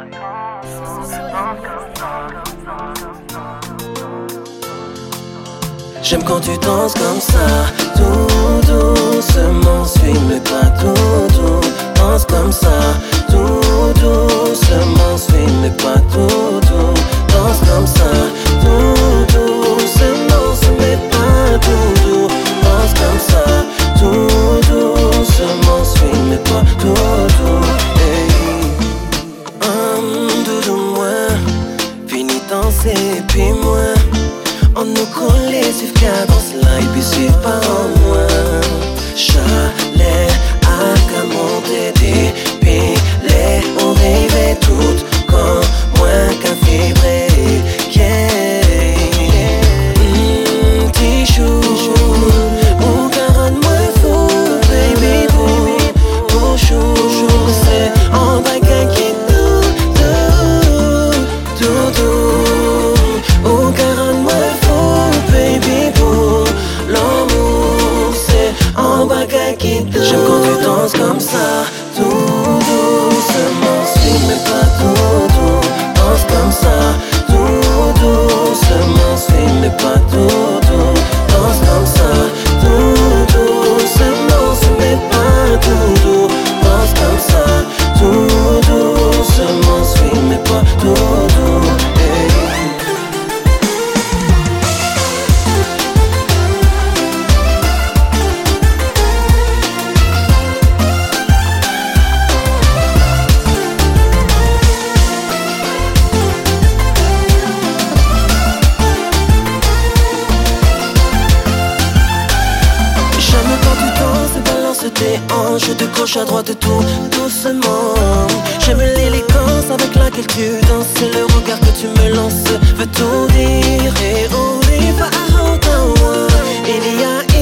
J'aime quand tu danses comme ça, tout doucement, suis-moi pas tout doux. Danse comme ça, tout doucement, suis-moi pas tout doux. Danse comme ça, tout doucement, suis-moi pas tout doux. Danse comme ça, tout doucement, suis-moi pas tout doux. Hey. Doudou moi, fini danser puis moi. On nous collait, suivre cadence là et puis suivre pas en moi. Chalet à qu'à monter des piliers. On rêvait tout comme moi qu'à vibrer. Petit chou, ou caronne moi fou, baby boo, chou, c'est en bagarre qui tout, ou caronne moi baby boo, l'amour c'est en bagarre qui douce. J'aime quand tu danses comme ça, tout doucement, suis-moi pas tout doux. Danse comme ça, tout doucement, suis-moi pas tout doux. Danse comme ça, tout doucement, suis-moi pas tout doux. Danse comme ça, tout doucement, suis-moi pas tout doux. Tes hanches de gauche à droite tout doucement. J'aime l'élégance avec laquelle tu danses. C'est le regard que tu me lances veut tout dire. Et on n'est pas à Ottawa. Il y a